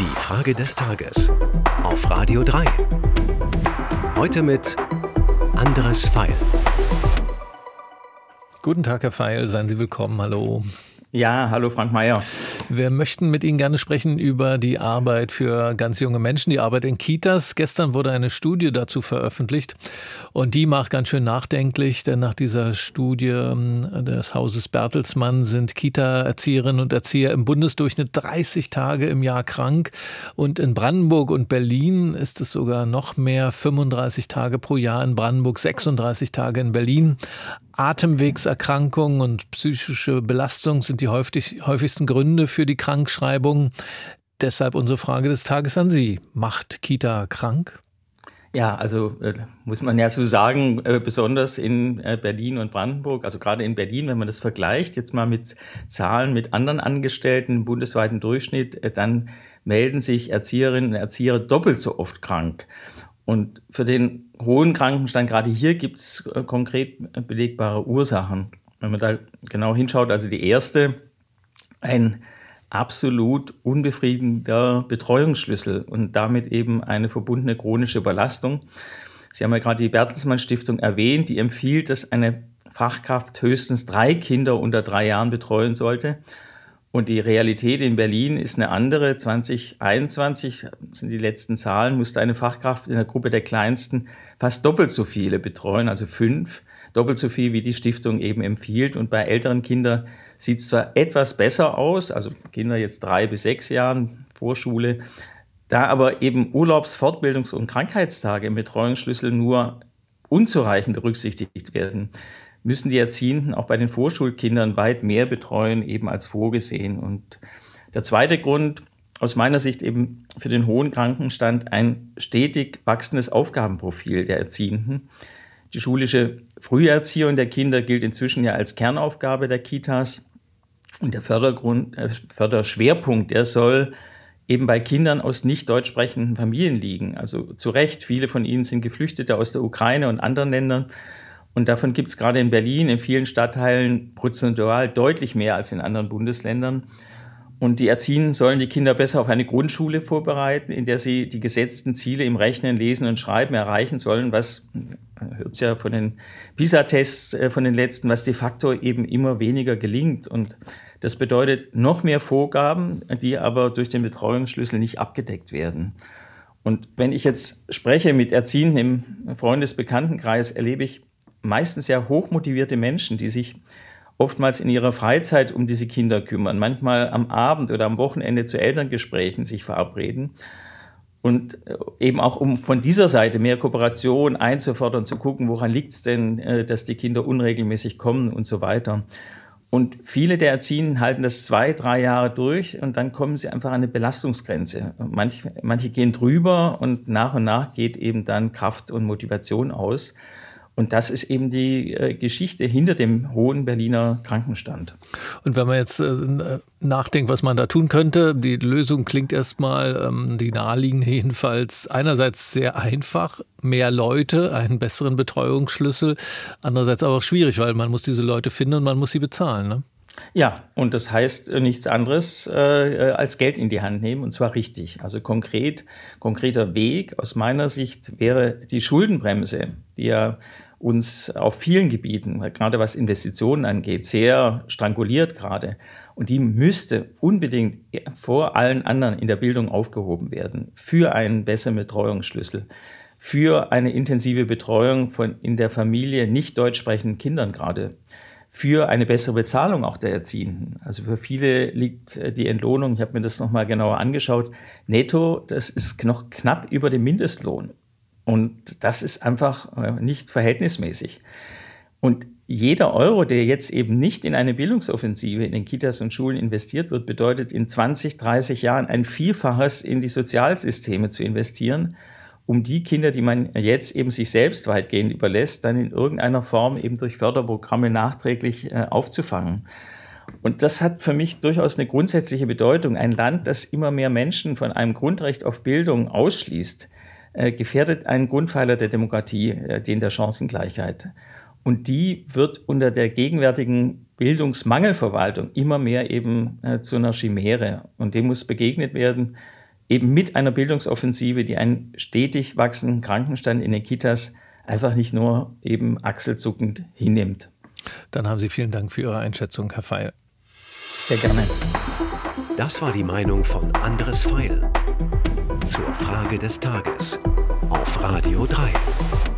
Die Frage des Tages auf Radio 3. Heute mit Andres Feil. Guten Tag, Herr Feil, seien Sie willkommen, hallo. Ja, hallo Frank Mayer. Wir möchten mit Ihnen gerne sprechen über die Arbeit für ganz junge Menschen, die Arbeit in Kitas. Gestern wurde eine Studie dazu veröffentlicht und die macht ganz schön nachdenklich, denn nach dieser Studie des Hauses Bertelsmann sind Kita-Erzieherinnen und Erzieher im Bundesdurchschnitt 30 Tage im Jahr krank und in Brandenburg und Berlin ist es sogar noch mehr, 35 Tage pro Jahr in Brandenburg, 36 Tage in Berlin. Atemwegserkrankungen und psychische Belastung sind die häufigsten Gründe für die Krankschreibung. Deshalb unsere Frage des Tages an Sie. Macht Kita krank? Ja, also muss man ja so sagen, besonders in Berlin und Brandenburg, also gerade in Berlin, wenn man das vergleicht, jetzt mal mit Zahlen mit anderen Angestellten im bundesweiten Durchschnitt, dann melden sich Erzieherinnen und Erzieher doppelt so oft krank. Und für den hohen Krankenstand, gerade hier gibt es konkret belegbare Ursachen. Wenn man da genau hinschaut, also die erste, ein absolut unbefriedigender Betreuungsschlüssel und damit eben eine verbundene chronische Überlastung. Sie haben ja gerade die Bertelsmann Stiftung erwähnt, die empfiehlt, dass eine Fachkraft höchstens 3 Kinder unter 3 Jahren betreuen sollte. Und die Realität in Berlin ist eine andere. 2021 sind die letzten Zahlen, musste eine Fachkraft in der Gruppe der Kleinsten fast doppelt so viele betreuen, also 5, doppelt so viel, wie die Stiftung eben empfiehlt. Und bei älteren Kindern sieht es zwar etwas besser aus, also Kinder jetzt 3 bis 6 Jahren, Vorschule, da aber eben Urlaubs-, Fortbildungs- und Krankheitstage im Betreuungsschlüssel nur unzureichend berücksichtigt werden, müssen die Erziehenden auch bei den Vorschulkindern weit mehr betreuen, eben als vorgesehen. Und der zweite Grund, aus meiner Sicht eben für den hohen Krankenstand, ein stetig wachsendes Aufgabenprofil der Erziehenden. Die schulische Früherziehung der Kinder gilt inzwischen ja als Kernaufgabe der Kitas. Und der Förderschwerpunkt, der soll eben bei Kindern aus nicht deutsch sprechenden Familien liegen. Also zu Recht, viele von ihnen sind Geflüchtete aus der Ukraine und anderen Ländern. Und davon gibt es gerade in Berlin in vielen Stadtteilen prozentual deutlich mehr als in anderen Bundesländern. Und die Erziehenden sollen die Kinder besser auf eine Grundschule vorbereiten, in der sie die gesetzten Ziele im Rechnen, Lesen und Schreiben erreichen sollen, was, man hört es ja von den PISA-Tests von den letzten, was de facto eben immer weniger gelingt. Und das bedeutet noch mehr Vorgaben, die aber durch den Betreuungsschlüssel nicht abgedeckt werden. Und wenn ich jetzt spreche mit Erziehenden im Freundesbekanntenkreis, erlebe ich meistens ja hochmotivierte Menschen, die sich oftmals in ihrer Freizeit um diese Kinder kümmern, manchmal am Abend oder am Wochenende zu Elterngesprächen sich verabreden und eben auch um von dieser Seite mehr Kooperation einzufordern, zu gucken, woran liegt es denn, dass die Kinder unregelmäßig kommen und so weiter. Und viele der Erziehenden halten das 2, 3 Jahre durch und dann kommen sie einfach an eine Belastungsgrenze. Manche gehen drüber und nach geht eben dann Kraft und Motivation aus. Und das ist eben die Geschichte hinter dem hohen Berliner Krankenstand. Und wenn man jetzt nachdenkt, was man da tun könnte, die Lösung klingt erstmal, die naheliegende jedenfalls, einerseits sehr einfach, mehr Leute, einen besseren Betreuungsschlüssel, andererseits aber auch schwierig, weil man muss diese Leute finden und man muss sie bezahlen, ne? Ja, und das heißt nichts anderes als Geld in die Hand nehmen, und zwar richtig. Also konkreter Weg aus meiner Sicht wäre die Schuldenbremse, die ja uns auf vielen Gebieten, gerade was Investitionen angeht, sehr stranguliert gerade. Und die müsste unbedingt vor allen anderen in der Bildung aufgehoben werden, für einen besseren Betreuungsschlüssel, für eine intensive Betreuung von in der Familie nicht deutsch sprechenden Kindern gerade, für eine bessere Bezahlung auch der Erziehenden. Also für viele liegt die Entlohnung, ich habe mir das nochmal genauer angeschaut, netto, das ist noch knapp über dem Mindestlohn. Und das ist einfach nicht verhältnismäßig. Und jeder Euro, der jetzt eben nicht in eine Bildungsoffensive in den Kitas und Schulen investiert wird, bedeutet in 20, 30 Jahren ein Vielfaches in die Sozialsysteme zu investieren, um die Kinder, die man jetzt eben sich selbst weitgehend überlässt, dann in irgendeiner Form eben durch Förderprogramme nachträglich aufzufangen. Und das hat für mich durchaus eine grundsätzliche Bedeutung. Ein Land, das immer mehr Menschen von einem Grundrecht auf Bildung ausschließt, gefährdet einen Grundpfeiler der Demokratie, den der Chancengleichheit. Und die wird unter der gegenwärtigen Bildungsmangelverwaltung immer mehr eben zu einer Chimäre. Und dem muss begegnet werden eben mit einer Bildungsoffensive, die einen stetig wachsenden Krankenstand in den Kitas einfach nicht nur eben achselzuckend hinnimmt. Dann haben Sie vielen Dank für Ihre Einschätzung, Herr Feil. Sehr gerne. Das war die Meinung von Andres Feil zur Frage des Tages auf Radio 3.